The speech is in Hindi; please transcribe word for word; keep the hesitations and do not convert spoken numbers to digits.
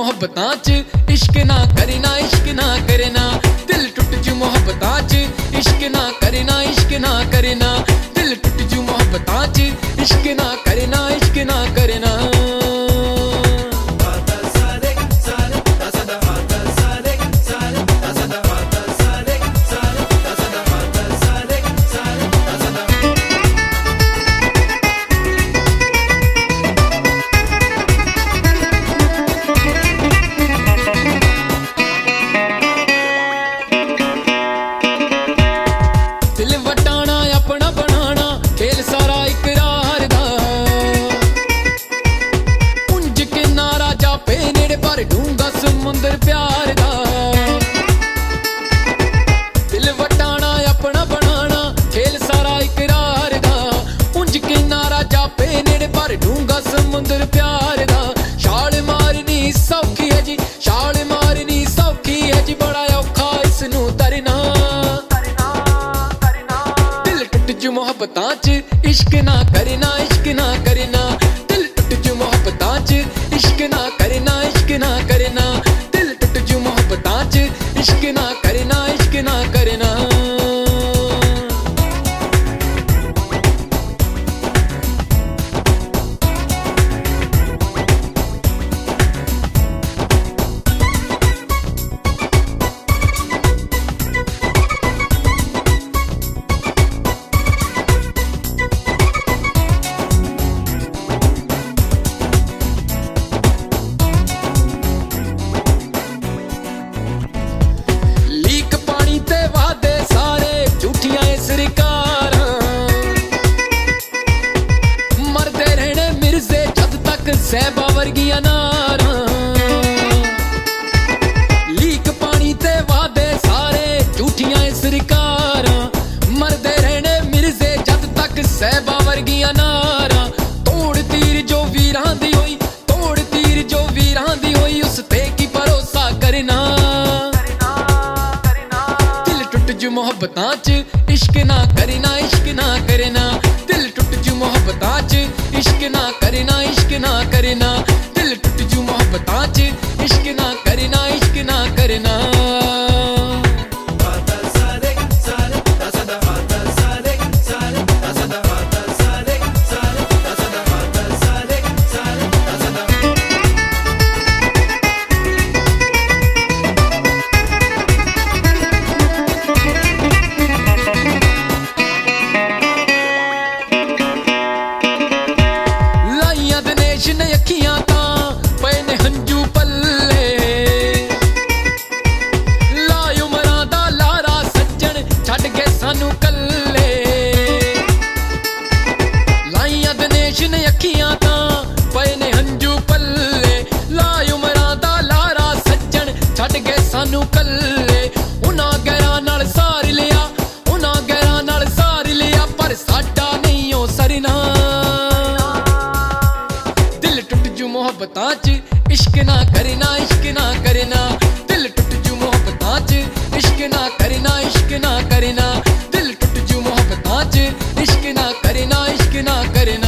मोहब्बतां च इश्क ना करना, इश्क ना करना, दिल टुट जू मोहब्बतां च इश्क ना करना, इश्क ना करना, दिल टुट जू मोहब्बतां च इश्क ना करना, इश्क ना करना। ढूंगा समुंदर प्यार दा दिल वटाना अपना बनाना खेल सारा इकरार दा, उंज किनारा जापे नेड़े पर ढूंगा समुंदर प्यार दा। छाल मारनी सौखी है जी, छाल मारनी सौखी है जी, बड़ा औखा इसनू तरना। दिल टुट जू मोहब्बतां च इश्क ना करना, इश्क ना करना, दिल टुट जू मोहब्बतां च इश्क ना करना, इश्क ना करना, दिल टुट जू मोहब्बतां च इश्क ना करना, इश्क ना करना। सहबा वर्गिया नारा लीक पानी ते वादे सारे झूठियां सरकारा, मरदे रहने मिर्जे जद तक सहबा वर्गिया नारा। तोड़ तीर जो वीरां दी होई, तोड़ तीर जो वीरां दी होई, उस ते की भरोसा करना। दिल टुट जू मोहब्बतां च इश्क ना करना, इश्क ना करना, दिल टुट जू मोहब्बतां च इश्क ना करना, इश्क ना करना, दिल टुट जू मोहब्बतां च इश्क ना करना, इश्क ना करना। अखियां तां पए ने हंजू पल्ले, लाई उमरां दा लारा सज्जन छड्ड गए सानू कल्ले। उन्हां गैरां नाल सार लिया, उन्हां गैरां नाल सार लिया, पर साडा नहीं ओ सरना। दिल टुट जू मोहब्बतां च इश्क ना करना, इश्क ना करना, दिल टुट जू मोहब्बतां च इश्क ना करना, इश्क ना करना, दिल टुट जू मोहब्बतां च इश्क ना करना, इश्क ना करना।